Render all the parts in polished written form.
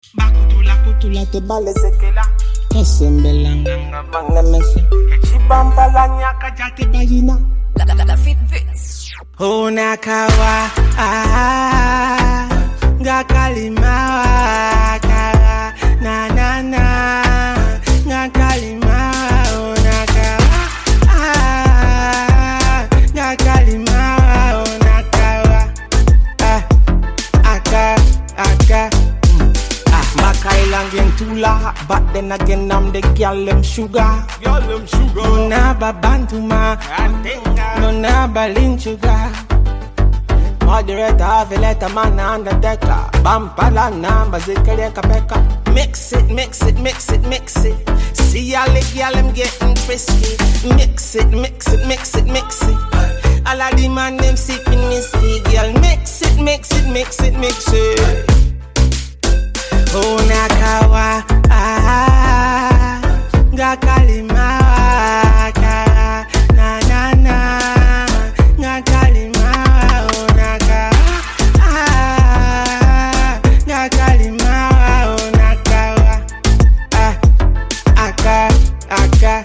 Bakutula te bale sekela. Esembelanga banga mese. Chibamba la nyaka jate bayina. La fit bits. Onakawa ngakalimawa kara na na na ngakalimawa onakawa ngakalimawa onakawa aka Makailangen tula, but then again I'm the girl them sugar. No na babantuma, no na balin sugar. Moderator have a letter man on the decker. Bampala number zikareka peka. Mix it, mix it, mix it, mix it. See all the girl them getting frisky. Mix it, mix it, mix it, mix it. All of the man them sipping whiskey. Girl mix it, mix it, mix it, mix it. Onakawa ngakalimawa kara na na na ngakalimawa onakawa ngakalimawa onakawa aka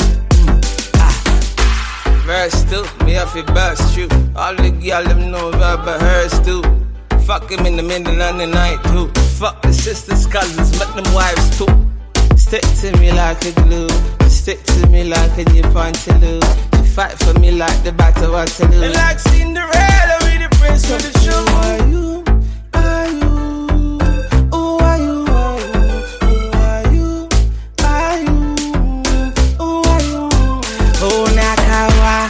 Verse 2, me have to burst you. All the girl them know about hers too. Fuck him in the middle of the night too. Fuck the sisters, cousins, but them wives too. Stick to me like a glue. Stick to me like a Nip Antelou. You fight for me like the Battle of Waterloo. And like Cinderella with the prince with the shoe. Are you? Oh, are you? Oh, Nakawa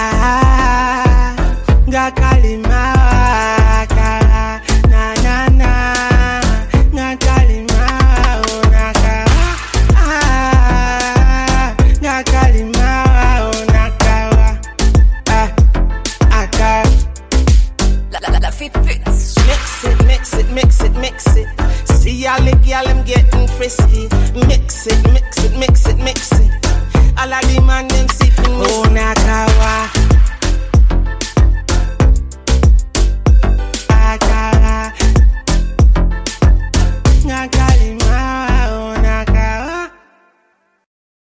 ngakalimawa kara na na na ngakalimawa onakawa ngakalimawa onakawa aka La fit bits. Mix it, mix it, mix it, mix it. See all the girl them getting frisky. Mix it, mix it, mix it, mix it. All of the man them